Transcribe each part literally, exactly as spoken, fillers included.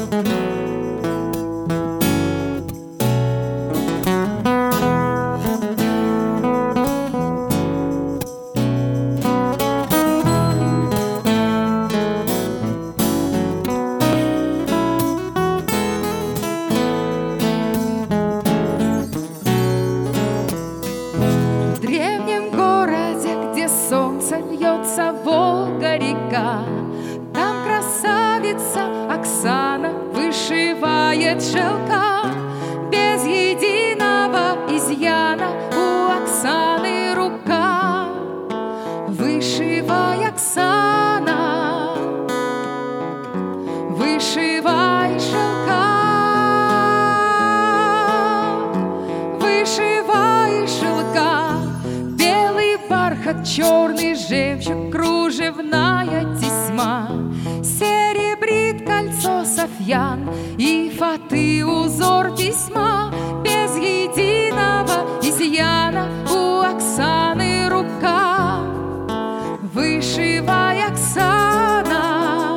В древнем городе, где солнце льется, Волга-река, там красавица Оксана вышивает шелка. Без единого изъяна у Оксаны рука. Вышивай, Оксана, вышивай шелка. Вышивай шелка, белый бархат, черный жемчуг, кружевная тесьма. Серебрит кольцо софьян и фаты узор письма. Без единого изъяна у Оксаны рука. Вышивай, Оксана,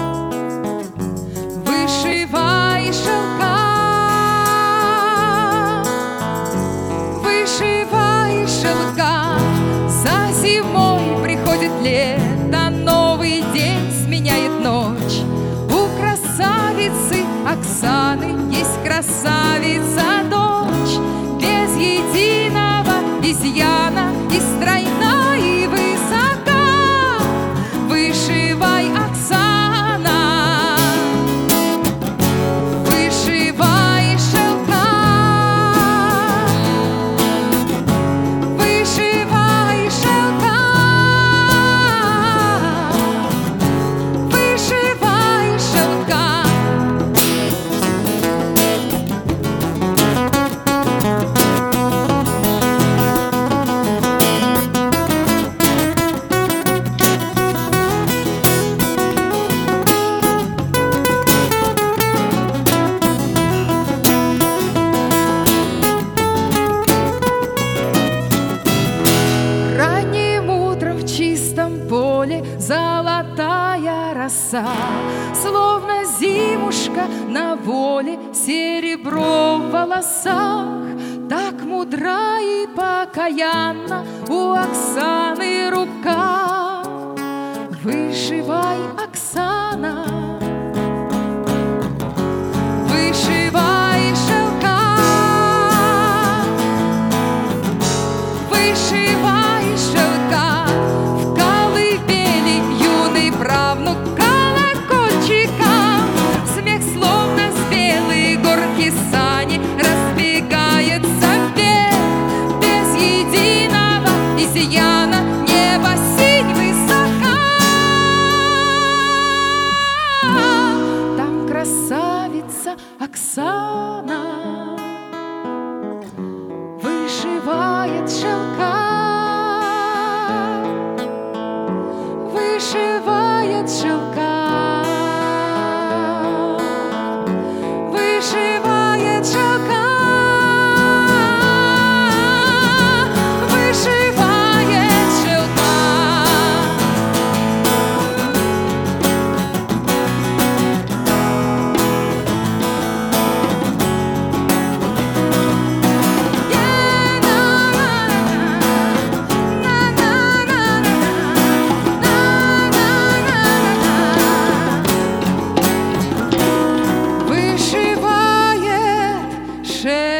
вышивай шелка. Вышивай шелка, за зимой приходит лето, новый день сменяет ночь. У красавицы Оксаны есть красавица дочь. Без единого изъяна и стройна, и высока. Вышивай, Оксана, вышивай шелка. Вышивай шелка, вышивай шелка. Ранним утром в чистом поле золотая роса, словно зимушка на воле, серебро в волосах. Так мудра и покаянна у Оксаны рука. Вышивай, Оксана, вышивай шелка. Вышивай шелка, в колыбели юный правнук колокольчика. Смех, словно с белой горки сани, разбегается вверх. Без единого изъяна небо синь высока. Там красавица Оксана вышивает шелка. Вышивает шелка. Вышивает шелка. Вышивает шелка. Вышивает шелка.